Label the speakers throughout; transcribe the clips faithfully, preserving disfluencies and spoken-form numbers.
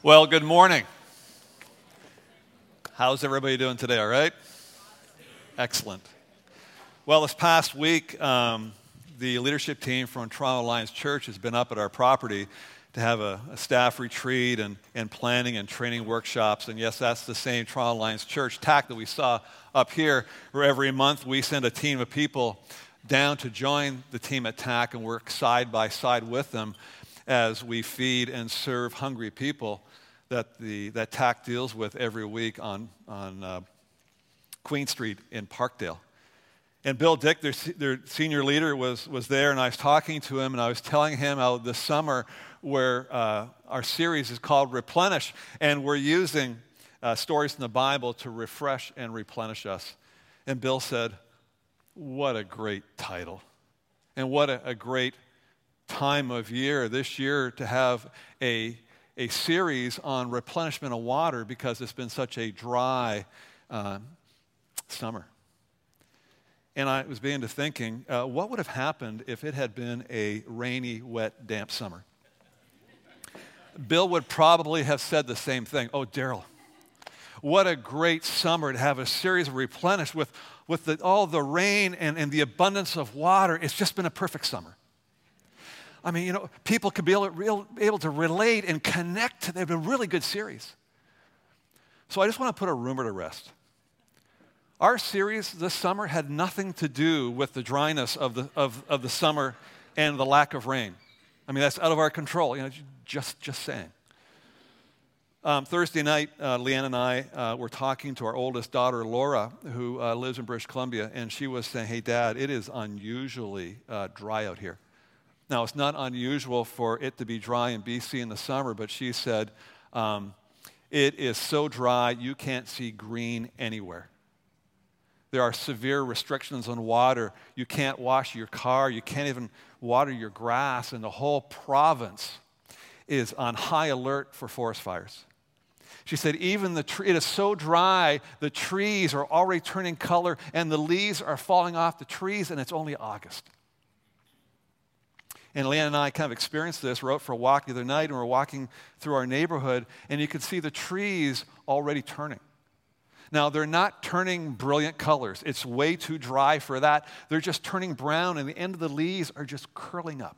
Speaker 1: Well, good morning. How's everybody doing today, all right? Excellent. Well, this past week, um, the leadership team from Toronto Alliance Church has been up at our property to have a, a staff retreat and, and planning and training workshops. And yes, that's the same Toronto Alliance Church tack that we saw up here, where every month we send a team of people down to join the team at T A C and work side by side with them as we feed and serve hungry people that the that T A C deals with every week on, on uh, Queen Street in Parkdale. And Bill Dick, their, their senior leader, was, was there, and I was talking to him, and I was telling him how this summer where uh, our series is called Replenish, and we're using uh, stories from the Bible to refresh and replenish us. And Bill said, what a great title, and what a, a great time of year this year to have a a series on replenishment of water because it's been such a dry uh, summer. And I was beginning to thinking, uh, what would have happened if it had been a rainy, wet, damp summer? Bill would probably have said the same thing. Oh, Daryl, what a great summer to have a series of replenish with, with the, all the rain and, and the abundance of water. It's just been a perfect summer. I mean, you know, people could be able, real, able to relate and connect to them. They've been a really good series. So I just want to put a rumor to rest. Our series this summer had nothing to do with the dryness of the, of, of the summer and the lack of rain. I mean, that's out of our control, you know, just, just saying. Um, Thursday night, uh, Leanne and I uh, were talking to our oldest daughter, Laura, who uh, lives in British Columbia, and she was saying, hey, Dad, it is unusually uh, dry out here. Now, it's not unusual for it to be dry in B C in the summer, but she said, um, it is so dry you can't see green anywhere. There are severe restrictions on water. You can't wash your car. You can't even water your grass, and the whole province is on high alert for forest fires. She said, even the tree, it is so dry, the trees are already turning color, and the leaves are falling off the trees, and it's only August. And Leanne and I kind of experienced this. We're out for a walk the other night, and we're walking through our neighborhood, and you could see the trees already turning. Now, they're not turning brilliant colors. It's way too dry for that. They're just turning brown, and the end of the leaves are just curling up.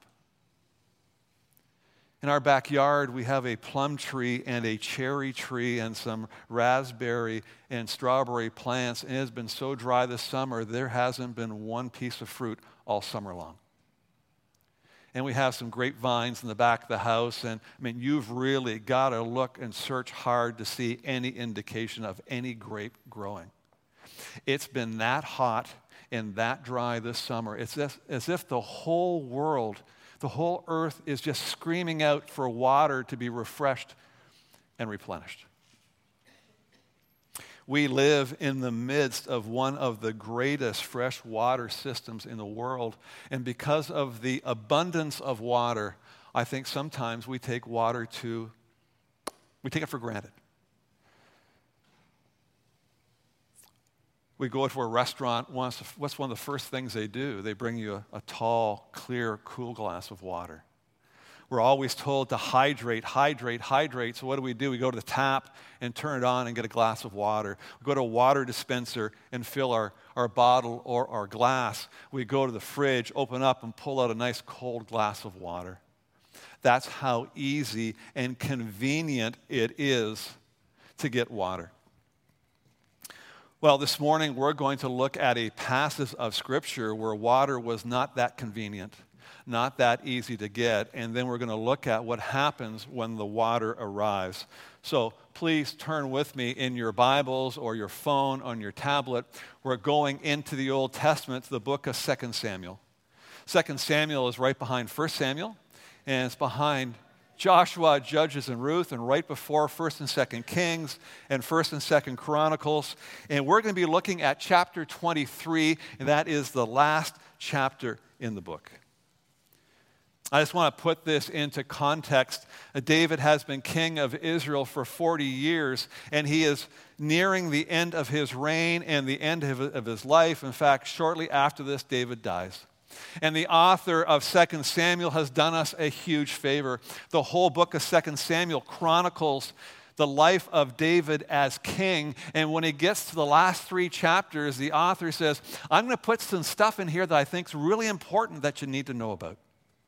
Speaker 1: In our backyard, we have a plum tree and a cherry tree and some raspberry and strawberry plants, and it has been so dry this summer, there hasn't been one piece of fruit all summer long. And we have some grapevines in the back of the house. And I mean, you've really got to look and search hard to see any indication of any grape growing. It's been that hot and that dry this summer. It's as, as if the whole world, the whole earth is just screaming out for water to be refreshed and replenished. We live in the midst of one of the greatest fresh water systems in the world. And because of the abundance of water, I think sometimes we take water to, we take it for granted. We go to a restaurant, what's one of the first things they do? They bring you a, a tall, clear, cool glass of water. We're always told to hydrate, hydrate, hydrate. So what do we do? We go to the tap and turn it on and get a glass of water. We go to a water dispenser and fill our, our bottle or our glass. We go to the fridge, open up, and pull out a nice cold glass of water. That's how easy and convenient it is to get water. Well, this morning we're going to look at a passage of Scripture where water was not that convenient, not that easy to get, and then we're going to look at what happens when the water arrives. So please turn with me in your Bibles or your phone, on your tablet. We're going into the Old Testament, to the book of Second Samuel. Second Samuel is right behind First Samuel, and it's behind Joshua, Judges, and Ruth, and right before First and Second Kings and First and Second Chronicles. And we're going to be looking at chapter twenty-three, and that is the last chapter in the book. I just want to put this into context. David has been king of Israel for forty years, and he is nearing the end of his reign and the end of his life. In fact, shortly after this, David dies. And the author of Second Samuel has done us a huge favor. The whole book of Second Samuel chronicles the life of David as king. And when he gets to the last three chapters, the author says, I'm going to put some stuff in here that I think is really important that you need to know about.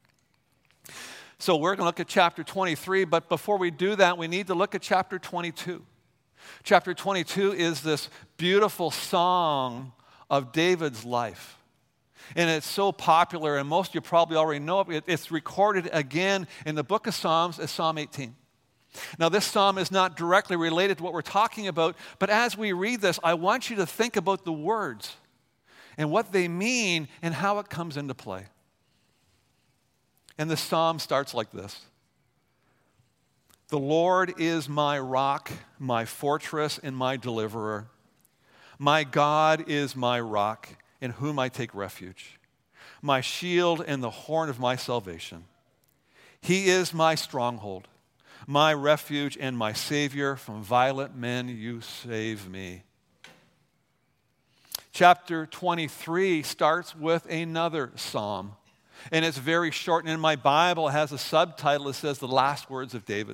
Speaker 1: So we're going to look at chapter twenty-three, but before we do that, we need to look at chapter twenty-two. Chapter twenty-two is this beautiful song of David's life. And it's so popular, and most of you probably already know it. It's recorded again in the book of Psalms as Psalm eighteen. Now, this psalm is not directly related to what we're talking about, but as we read this, I want you to think about the words and what they mean and how it comes into play. And the psalm starts like this. The Lord is my rock, my fortress, and my deliverer. My God is my rock, in whom I take refuge, my shield and the horn of my salvation. He is my stronghold, my refuge and my Savior. From violent men you save me. Chapter twenty-three starts with another psalm. And it's very short. And in my Bible, it has a subtitle that says The Last Words of David.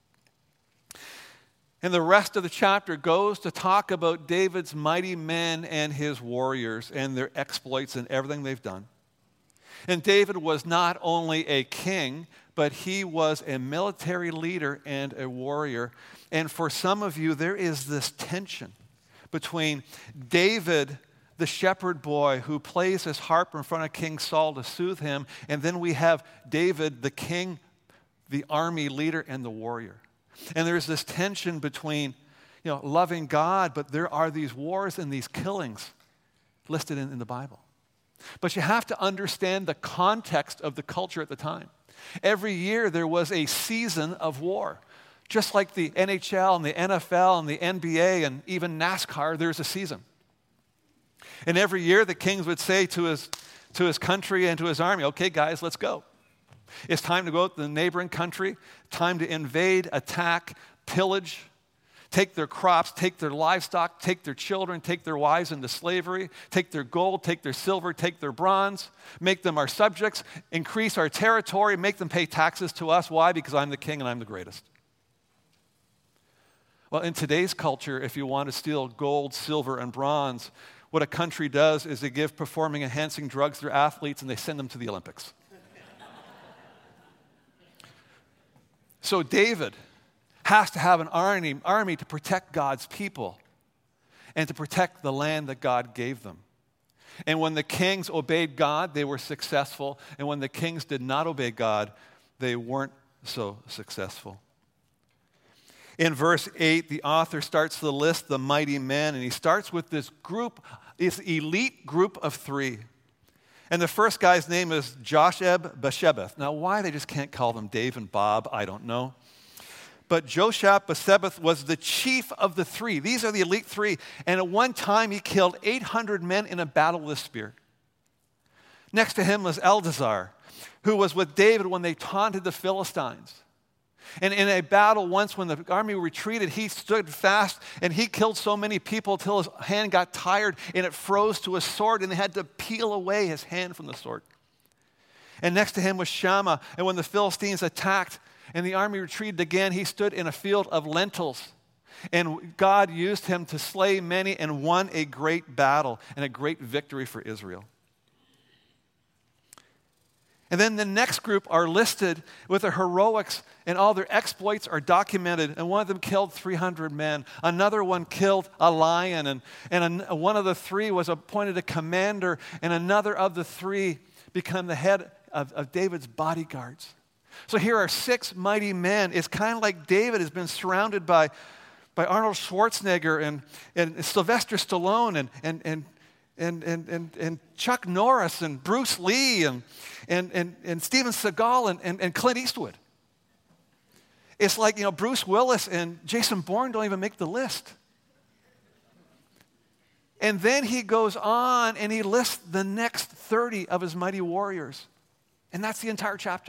Speaker 1: And the rest of the chapter goes to talk about David's mighty men and his warriors and their exploits and everything they've done. And David was not only a king, but he was a military leader and a warrior. And for some of you, there is this tension between David, the shepherd boy who plays his harp in front of King Saul to soothe him, and then we have David, the king, the army leader, and the warrior. And there's this tension between, you know, loving God, but there are these wars and these killings listed in, in the Bible. But you have to understand the context of the culture at the time. Every year there was a season of war. Just like the N H L and the N F L and the N B A and even NASCAR, there's a season. And every year the king would say to his, to his country and to his army, okay, guys, let's go. It's time to go out to the neighboring country, time to invade, attack, pillage, take their crops, take their livestock, take their children, take their wives into slavery, take their gold, take their silver, take their bronze, make them our subjects, increase our territory, make them pay taxes to us. Why? Because I'm the king and I'm the greatest. Well, in today's culture, if you want to steal gold, silver, and bronze, what a country does is they give performing-enhancing drugs to their athletes and they send them to the Olympics. So David has to have an army, army to protect God's people and to protect the land that God gave them. And when the kings obeyed God, they were successful. And when the kings did not obey God, they weren't so successful. In verse eight, the author starts to list the mighty men, and he starts with this group, this elite group of three. And the first guy's name is Josheb-Basshebeth. Now, why they just can't call them Dave and Bob, I don't know. But Josheb-Basshebeth was the chief of the three. These are the elite three. And at one time, he killed eight hundred men in a battle with a spear. Next to him was Eldazar, who was with David when they taunted the Philistines. And in a battle once when the army retreated, he stood fast and he killed so many people until his hand got tired and it froze to a sword and they had to peel away his hand from the sword. And next to him was Shammah. And when the Philistines attacked and the army retreated again, he stood in a field of lentils. And God used him to slay many and won a great battle and a great victory for Israel. And then the next group are listed with their heroics, and all their exploits are documented. And one of them killed three hundred men. Another one killed a lion. And, and a, one of the three was appointed a commander. And another of the three became the head of, of David's bodyguards. So here are six mighty men. It's kind of like David has been surrounded by, by Arnold Schwarzenegger and, and Sylvester Stallone and, and, and And, and, and, and Chuck Norris and Bruce Lee and, and, and, and Steven Seagal and, and, and Clint Eastwood. It's like, you know, Bruce Willis and Jason Bourne don't even make the list. And then he goes on and he lists the next thirty of his mighty warriors. And that's the entire chapter.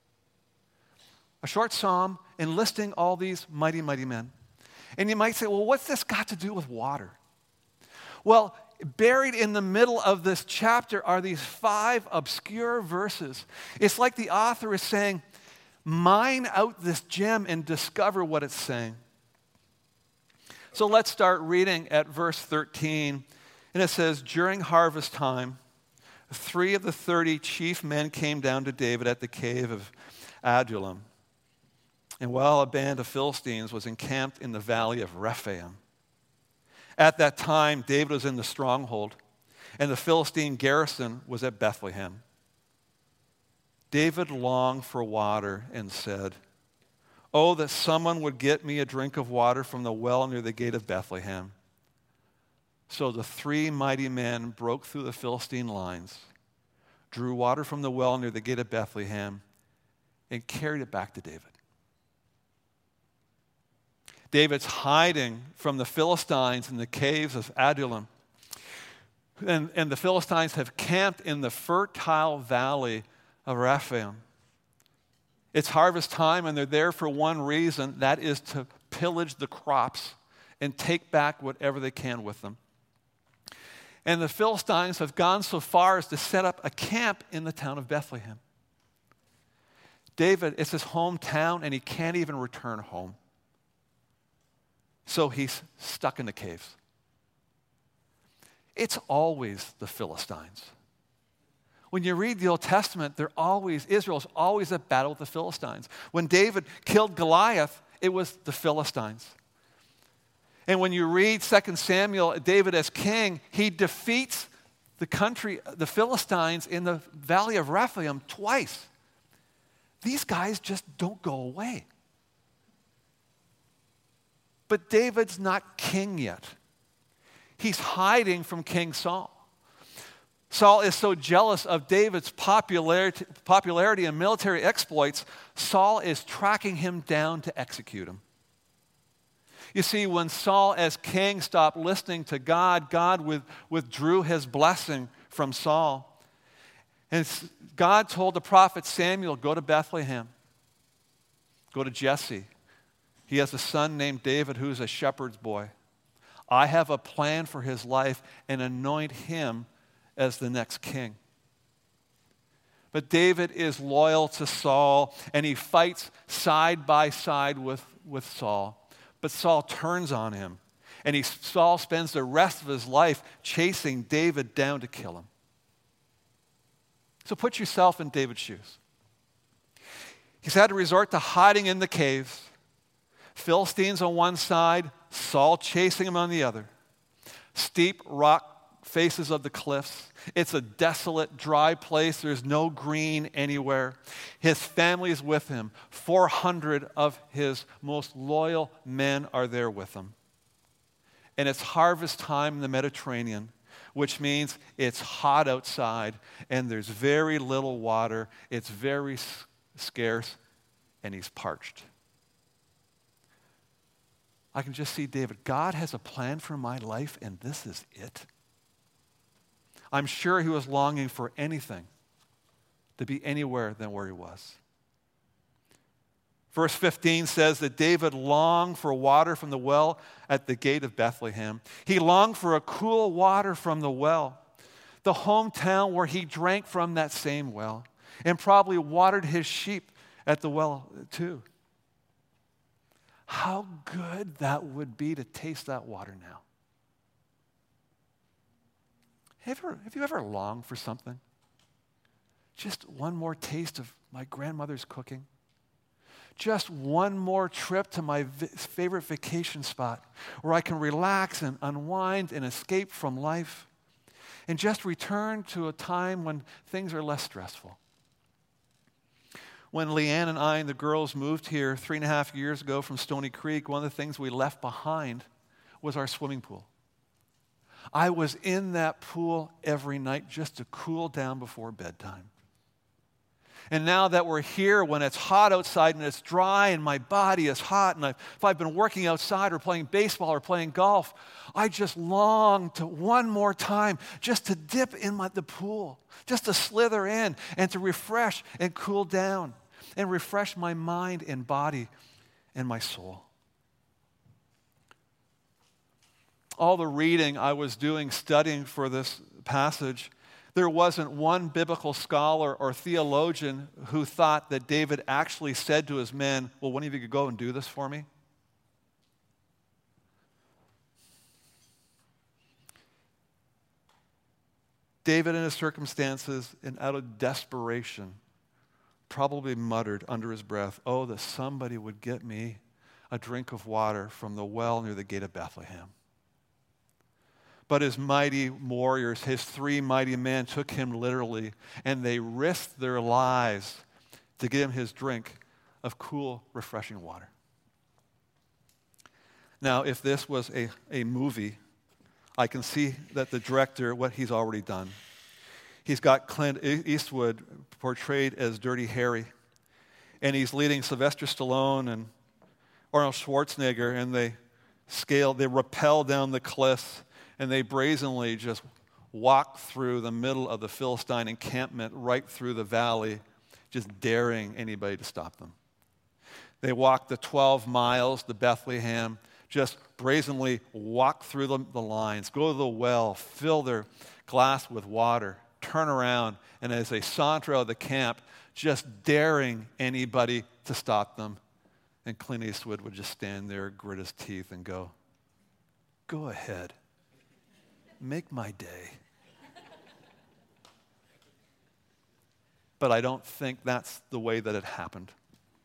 Speaker 1: A short psalm enlisting all these mighty, mighty men. And you might say, well, what's this got to do with water? Well, buried in the middle of this chapter are these five obscure verses. It's like the author is saying, mine out this gem and discover what it's saying. So let's start reading at verse thirteen. And it says, during harvest time, three of the thirty chief men came down to David at the cave of Adullam. And while a band of Philistines was encamped in the valley of Rephaim. At that time, David was in the stronghold, and the Philistine garrison was at Bethlehem. David longed for water and said, "Oh, that someone would get me a drink of water from the well near the gate of Bethlehem." So the three mighty men broke through the Philistine lines, drew water from the well near the gate of Bethlehem, and carried it back to David. David's hiding from the Philistines in the caves of Adullam. And, and the Philistines have camped in the fertile valley of Rephaim. It's harvest time, and they're there for one reason. That is to pillage the crops and take back whatever they can with them. And the Philistines have gone so far as to set up a camp in the town of Bethlehem. David, it's his hometown, and he can't even return home. So he's stuck in the caves. It's always the Philistines. When you read the Old Testament, they're always, Israel's always at battle with the Philistines. When David killed Goliath, it was the Philistines. And when you read Second Samuel, David as king, he defeats the country, the Philistines in the valley of Rephaim twice. These guys just don't go away. But David's not king yet. He's hiding from King Saul. Saul is so jealous of David's popularity, popularity and military exploits, Saul is tracking him down to execute him. You see, when Saul as king stopped listening to God, God with, withdrew his blessing from Saul. And God told the prophet Samuel, go to Bethlehem. Go to Jesse. He has a son named David who's a shepherd's boy. I have a plan for his life and anoint him as the next king. But David is loyal to Saul, and he fights side by side with, with Saul. But Saul turns on him, and he, Saul spends the rest of his life chasing David down to kill him. So put yourself in David's shoes. He's had to resort to hiding in the caves. Philistines on one side, Saul chasing him on the other. Steep rock faces of the cliffs. It's a desolate, dry place. There's no green anywhere. His family is with him. four hundred of his most loyal men are there with him. And it's harvest time in the Mediterranean, which means it's hot outside and there's very little water. It's very s- scarce, and he's parched. I can just see David. God has a plan for my life, and this is it. I'm sure he was longing for anything to be anywhere than where he was. Verse fifteen says that David longed for water from the well at the gate of Bethlehem. He longed for a cool water from the well, the hometown where he drank from that same well, and probably watered his sheep at the well too. How good that would be to taste that water now. Have you ever, have you ever longed for something? Just one more taste of my grandmother's cooking. Just one more trip to my v- favorite vacation spot where I can relax and unwind and escape from life and just return to a time when things are less stressful. When Leanne and I and the girls moved here three and a half years ago from Stony Creek, one of the things we left behind was our swimming pool. I was in that pool every night just to cool down before bedtime. And now that we're here, when it's hot outside and it's dry and my body is hot, and I've, if I've been working outside or playing baseball or playing golf, I just long to one more time just to dip in my, the pool, just to slither in and to refresh and cool down and refresh my mind and body and my soul. all the reading I was doing, studying for this passage, there wasn't one biblical scholar or theologian who thought that David actually said to his men, well, one of you could go and do this for me. David, in his circumstances, and out of desperation, probably muttered under his breath, oh, that somebody would get me a drink of water from the well near the gate of Bethlehem. But his mighty warriors, his three mighty men, took him literally, and they risked their lives to give him his drink of cool, refreshing water. Now, if this was a, a movie, I can see that the director, what he's already done. He's got Clint Eastwood portrayed as Dirty Harry, and he's leading Sylvester Stallone and Arnold Schwarzenegger, and they scale, they rappel down the cliffs, and they brazenly just walk through the middle of the Philistine encampment, right through the valley, just daring anybody to stop them. They walk the twelve miles to Bethlehem, just brazenly walk through the, the lines, go to the well, fill their glass with water, turn around, and as they saunter out of the camp, just daring anybody to stop them. And Clint Eastwood would just stand there, grit his teeth, and go, go ahead. Make my day. But I don't think that's the way that it happened.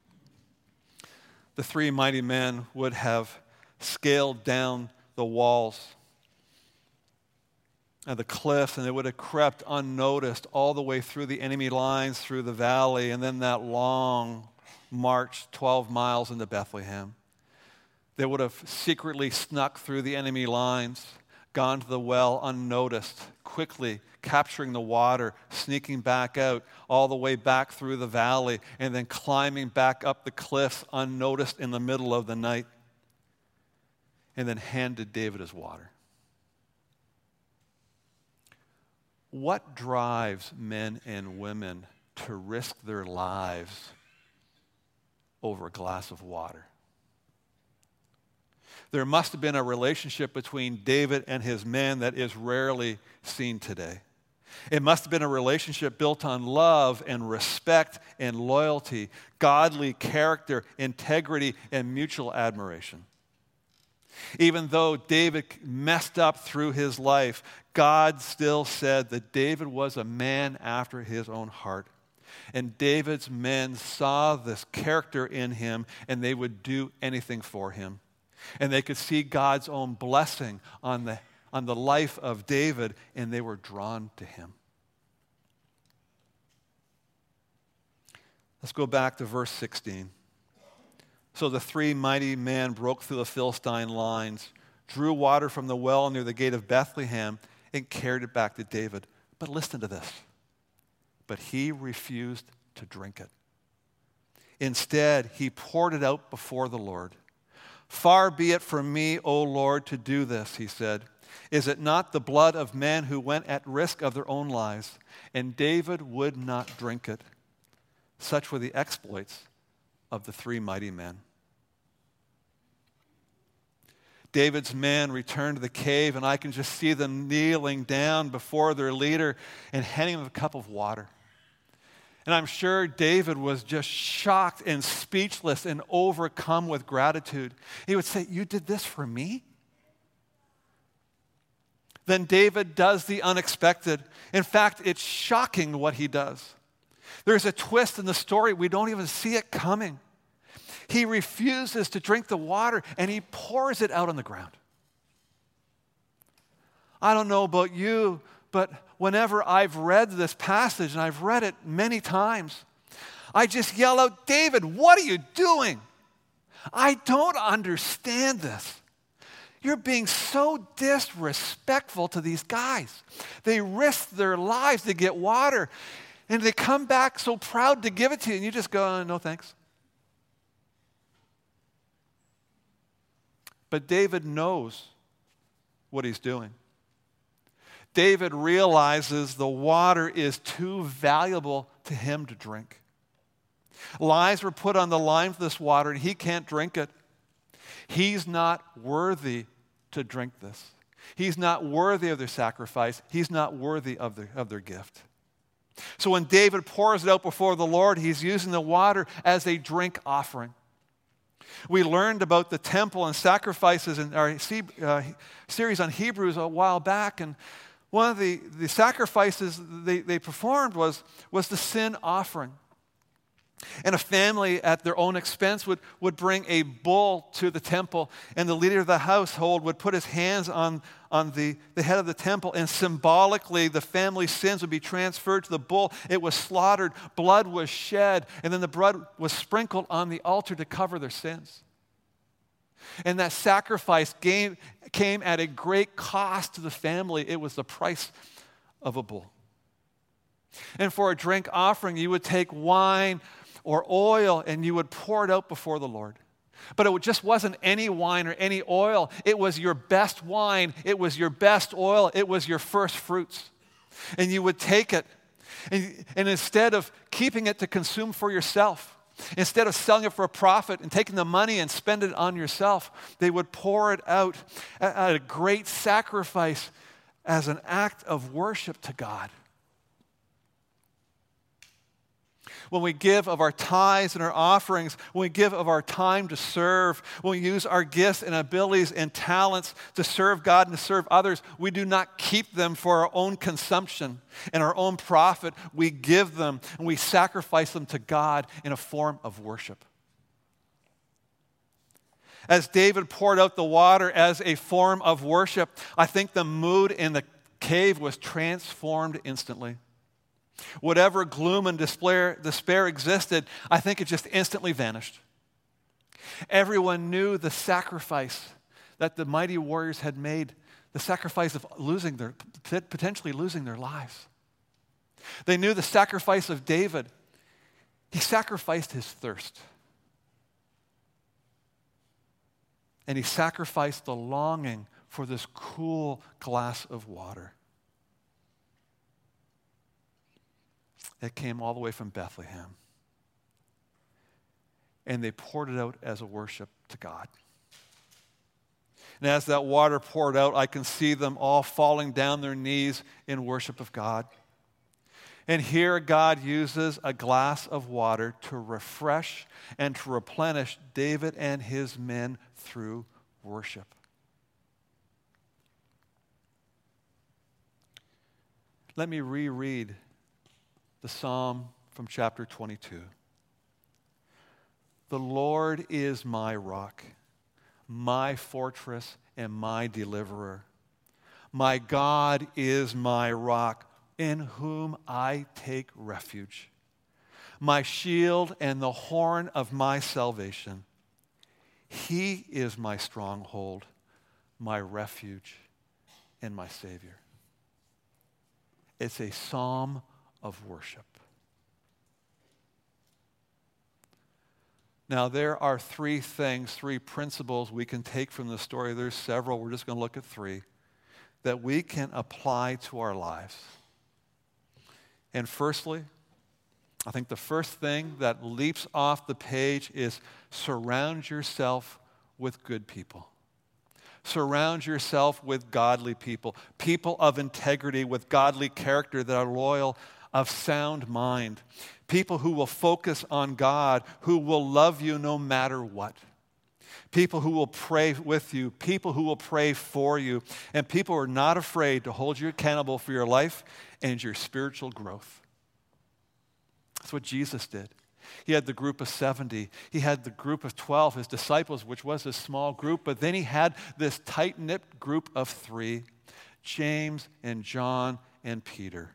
Speaker 1: The three mighty men would have scaled down the walls and the cliffs, and they would have crept unnoticed all the way through the enemy lines, through the valley, and then that long march, twelve miles into Bethlehem. They would have secretly snuck through the enemy lines, gone to the well unnoticed, quickly capturing the water, sneaking back out, all the way back through the valley, and then climbing back up the cliffs unnoticed in the middle of the night, and then handed David his water. What drives men and women to risk their lives over a glass of water? There must have been a relationship between David and his men that is rarely seen today. It must have been a relationship built on love and respect and loyalty, godly character, integrity, and mutual admiration. Even though David messed up through his life, God still said that David was a man after his own heart. And David's men saw this character in him, and they would do anything for him. And they could see God's own blessing on the, on the life of David, and they were drawn to him. Let's go back to verse sixteen. So the three mighty men broke through the Philistine lines, drew water from the well near the gate of Bethlehem, and carried it back to David. But listen to this. But he refused to drink it. Instead, he poured it out before the Lord. Far be it from me, O Lord, to do this, he said. Is it not the blood of men who went at risk of their own lives? And David would not drink it. Such were the exploits of the three mighty men. David's men returned to the cave, and I can just see them kneeling down before their leader and handing him a cup of water. And I'm sure David was just shocked and speechless and overcome with gratitude. He would say, "You did this for me?" Then David does the unexpected. In fact, it's shocking what he does. There's a twist in the story. We don't even see it coming. He refuses to drink the water, and he pours it out on the ground. I don't know about you, but whenever I've read this passage, and I've read it many times, I just yell out, "David, what are you doing? I don't understand this. You're being so disrespectful to these guys. They risk their lives to get water, and they come back so proud to give it to you, and you just go, no thanks." But David knows what he's doing. David realizes the water is too valuable to him to drink. Lives were put on the line for this water, and he can't drink it. He's not worthy to drink this. He's not worthy of their sacrifice. He's not worthy of their, of their gift. So when David pours it out before the Lord, he's using the water as a drink offering. We learned about the temple and sacrifices in our uh, series on Hebrews a while back, and one of the, the sacrifices they, they performed was, was the sin offering. And a family at their own expense would, would bring a bull to the temple, and the leader of the household would put his hands on, on the, the head of the temple, and symbolically the family's sins would be transferred to the bull. It was slaughtered, blood was shed, and then the blood was sprinkled on the altar to cover their sins. And that sacrifice came, came at a great cost to the family. It was the price of a bull. And for a drink offering, you would take wine or oil, and you would pour it out before the Lord. But it just wasn't any wine or any oil. It was your best wine. It was your best oil. It was your first fruits. And you would take it, and, and instead of keeping it to consume for yourself, instead of selling it for a profit and taking the money and spend it on yourself, they would pour it out at a great sacrifice as an act of worship to God. When we give of our tithes and our offerings, when we give of our time to serve, when we use our gifts and abilities and talents to serve God and to serve others, we do not keep them for our own consumption and our own profit. We give them and we sacrifice them to God in a form of worship. As David poured out the water as a form of worship, I think the mood in the cave was transformed instantly. Whatever gloom and despair, despair existed, I think it just instantly vanished. Everyone knew the sacrifice that the mighty warriors had made, the sacrifice of losing their, potentially losing their lives. They knew the sacrifice of David. He sacrificed his thirst. And he sacrificed the longing for this cool glass of water. It came all the way from Bethlehem. And they poured it out as a worship to God. And as that water poured out, I can see them all falling down their knees in worship of God. And here God uses a glass of water to refresh and to replenish David and his men through worship. Let me reread the psalm from chapter twenty-two. The Lord is my rock, my fortress, and my deliverer. My God is my rock, in whom I take refuge, my shield and the horn of my salvation. He is my stronghold, my refuge, and my Savior. It's a psalm of worship. Now, there are three things, three principles we can take from the story. There's several. We're just going to look at three that we can apply to our lives. And firstly, I think the first thing that leaps off the page is surround yourself with good people. Surround yourself with godly people, people of integrity, with godly character that are loyal, of sound mind, people who will focus on God, who will love you no matter what, people who will pray with you, people who will pray for you, and people who are not afraid to hold you accountable for your life and your spiritual growth. That's what Jesus did. He had the group of seventy. He had the group of twelve, his disciples, which was a small group, but then he had this tight-knit group of three, James and John and Peter.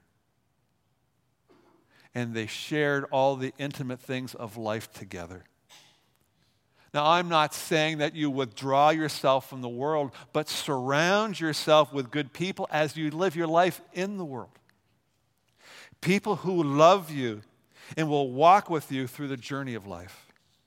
Speaker 1: And they shared all the intimate things of life together. Now, I'm not saying that you withdraw yourself from the world, but surround yourself with good people as you live your life in the world. People who love you and will walk with you through the journey of life.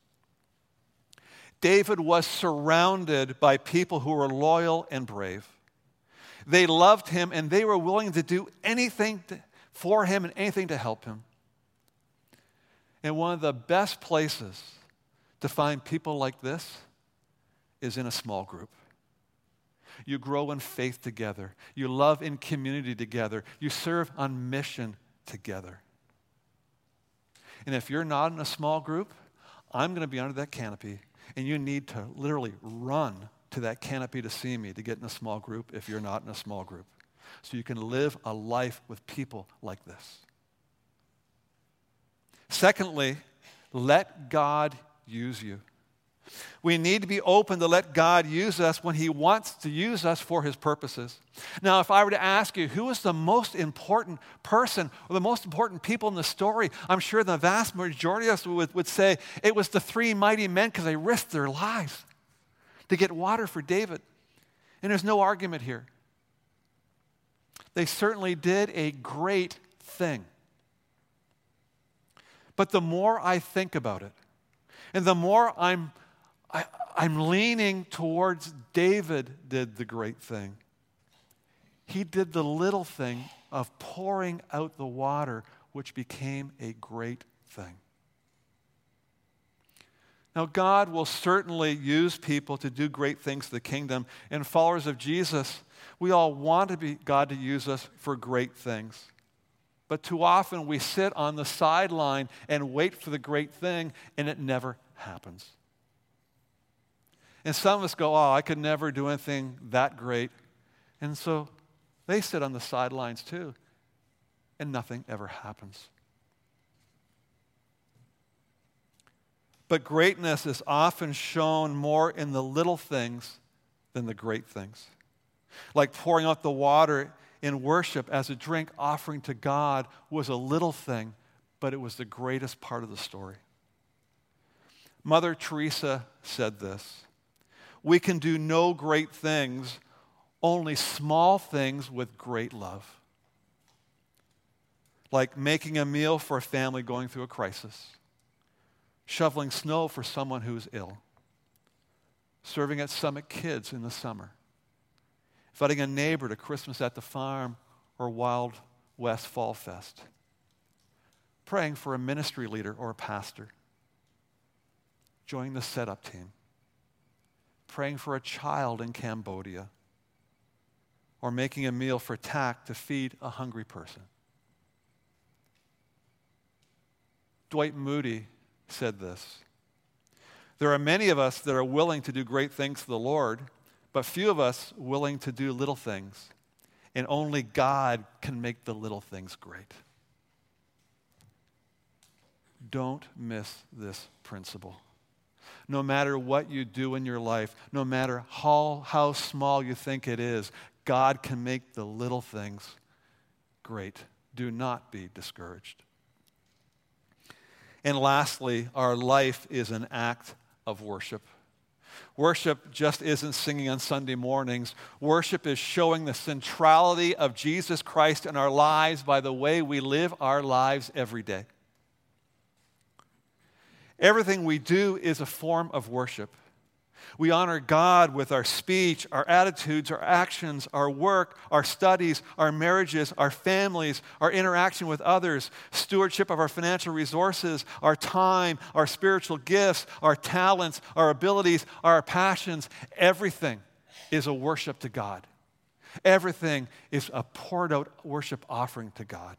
Speaker 1: David was surrounded by people who were loyal and brave. They loved him and they were willing to do anything to, for him and anything to help him. And one of the best places to find people like this is in a small group. You grow in faith together. You love in community together. You serve on mission together. And if you're not in a small group, I'm going to be under that canopy, and you need to literally run to that canopy to see me to get in a small group if you're not in a small group, so you can live a life with people like this. Secondly, let God use you. We need to be open to let God use us when he wants to use us for his purposes. Now, if I were to ask you, who is the most important person or the most important people in the story, I'm sure the vast majority of us would, would say it was the three mighty men because they risked their lives to get water for David. And there's no argument here. They certainly did a great thing. But the more I think about it, and the more I'm I, I'm leaning towards David did the great thing. He did the little thing of pouring out the water, which became a great thing. Now, God will certainly use people to do great things for the kingdom. And followers of Jesus, we all want to be God to use us for great things. But too often we sit on the sideline and wait for the great thing, and it never happens. And some of us go, oh, I could never do anything that great. And so they sit on the sidelines too, and nothing ever happens. But greatness is often shown more in the little things than the great things. Like pouring out the water in worship as a drink offering to God was a little thing, but it was the greatest part of the story. Mother Teresa said this: we can do no great things, only small things with great love. Like making a meal for a family going through a crisis, shoveling snow for someone who's ill, serving at Summit Kids in the summer, inviting a neighbor to Christmas at the farm or Wild West Fall Fest, praying for a ministry leader or a pastor, joining the setup team, praying for a child in Cambodia, or making a meal for T A C to feed a hungry person. Dwight Moody said this: there are many of us that are willing to do great things for the Lord, but few of us willing to do little things, and only God can make the little things great. Don't miss this principle. No matter what you do in your life, no matter how, how small you think it is, God can make the little things great. Do not be discouraged. And lastly, our life is an act of worship. Worship just isn't singing on Sunday mornings. Worship is showing the centrality of Jesus Christ in our lives by the way we live our lives every day. Everything we do is a form of worship. We honor God with our speech, our attitudes, our actions, our work, our studies, our marriages, our families, our interaction with others, stewardship of our financial resources, our time, our spiritual gifts, our talents, our abilities, our passions. Everything is a worship to God. Everything is a poured out worship offering to God.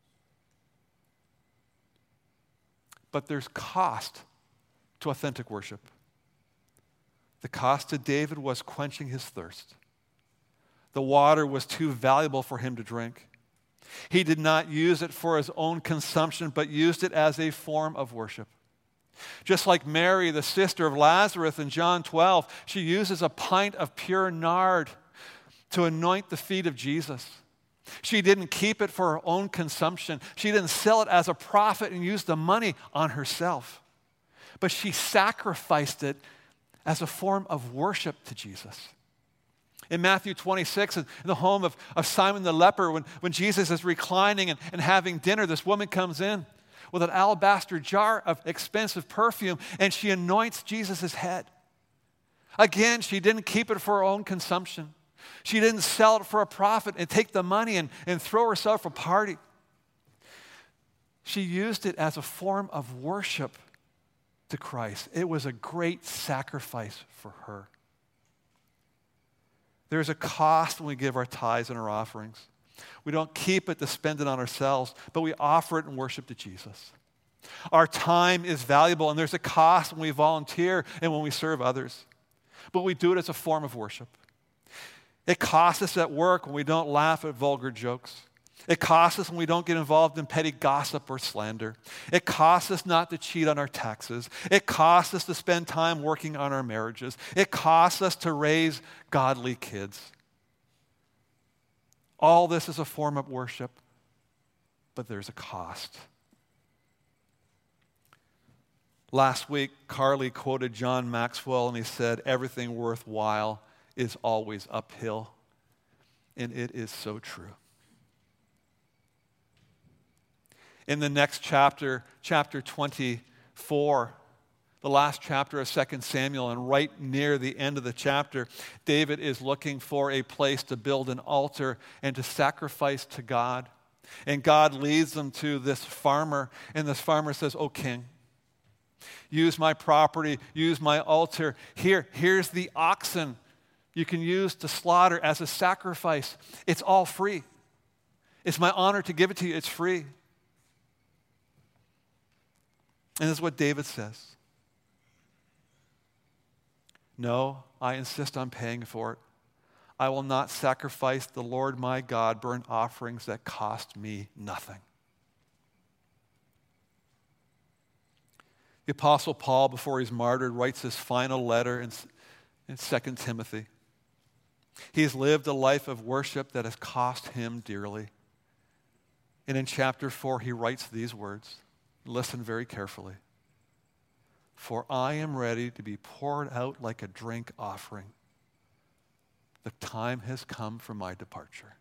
Speaker 1: But there's cost to authentic worship. The cost to David was quenching his thirst. The water was too valuable for him to drink. He did not use it for his own consumption, but used it as a form of worship. Just like Mary, the sister of Lazarus in John twelve, she uses a pint of pure nard to anoint the feet of Jesus. She didn't keep it for her own consumption. She didn't sell it as a profit and use the money on herself. But she sacrificed it as a form of worship to Jesus. In Matthew twenty-six, in the home of, of Simon the leper, when, when Jesus is reclining and, and having dinner, this woman comes in with an alabaster jar of expensive perfume, and she anoints Jesus' head. Again, she didn't keep it for her own consumption. She didn't sell it for a profit and take the money and, and throw herself a party. She used it as a form of worship to Christ. It was a great sacrifice for her. There's a cost when we give our tithes and our offerings. We don't keep it to spend it on ourselves, but we offer it in worship to Jesus. Our time is valuable, and there's a cost when we volunteer and when we serve others. But we do it as a form of worship. It costs us at work when we don't laugh at vulgar jokes. It costs us when we don't get involved in petty gossip or slander. It costs us not to cheat on our taxes. It costs us to spend time working on our marriages. It costs us to raise godly kids. All this is a form of worship, but there's a cost. Last week, Carly quoted John Maxwell, and he said, "Everything worthwhile is always uphill." And it is so true. In the next chapter, chapter twenty-four, the last chapter of Second Samuel, and right near the end of the chapter, David is looking for a place to build an altar and to sacrifice to God. And God leads them to this farmer, and this farmer says, "O king, use my property, use my altar. Here, here's the oxen you can use to slaughter as a sacrifice. It's all free. It's my honor to give it to you. It's free." And this is what David says. "No, I insist on paying for it. I will not sacrifice the Lord my God burnt offerings that cost me nothing." The Apostle Paul, before he's martyred, writes his final letter in, in Second Timothy. He's lived a life of worship that has cost him dearly. And in chapter four, he writes these words. Listen very carefully. "For I am ready to be poured out like a drink offering. The time has come for my departure."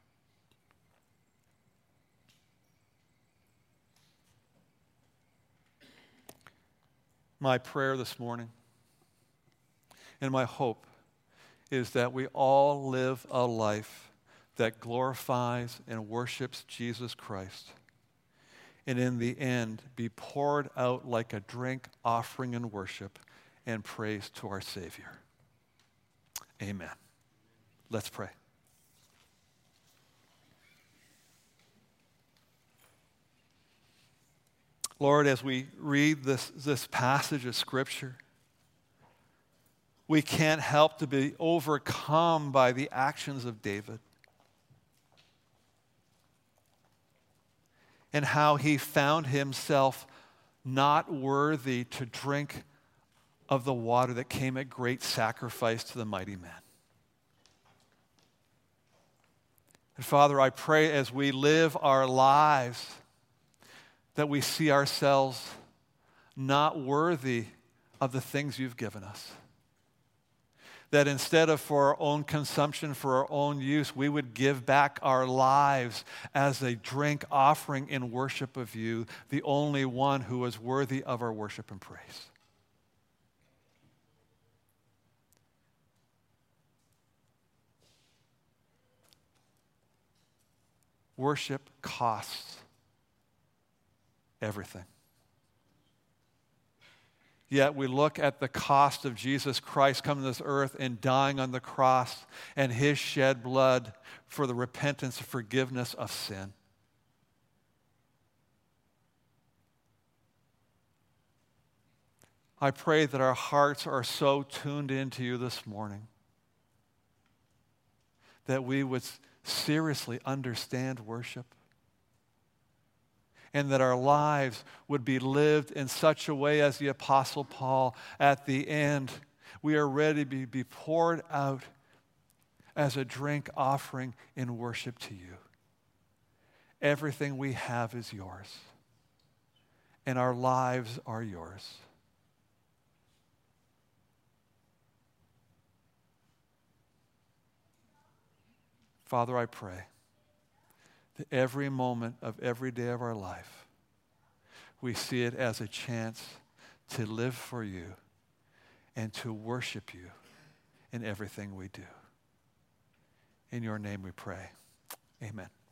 Speaker 1: My prayer this morning and my hope is that we all live a life that glorifies and worships Jesus Christ, and in the end be poured out like a drink offering in worship and praise to our Savior. Amen. Let's pray. Lord, as we read this, this passage of Scripture, we can't help to be overcome by the actions of David and how he found himself not worthy to drink of the water that came at great sacrifice to the mighty man. And Father, I pray as we live our lives that we see ourselves not worthy of the things you've given us. That instead of for our own consumption, for our own use, we would give back our lives as a drink offering in worship of you, the only one who is worthy of our worship and praise. Worship costs everything. Yet we look at the cost of Jesus Christ coming to this earth and dying on the cross and his shed blood for the repentance and forgiveness of sin. I pray that our hearts are so tuned into you this morning that we would seriously understand worship, and that our lives would be lived in such a way as the Apostle Paul, at the end, we are ready to be, be poured out as a drink offering in worship to you. Everything we have is yours, and our lives are yours. Father, I pray that every moment of every day of our life, we see it as a chance to live for you and to worship you in everything we do. In your name we pray. Amen.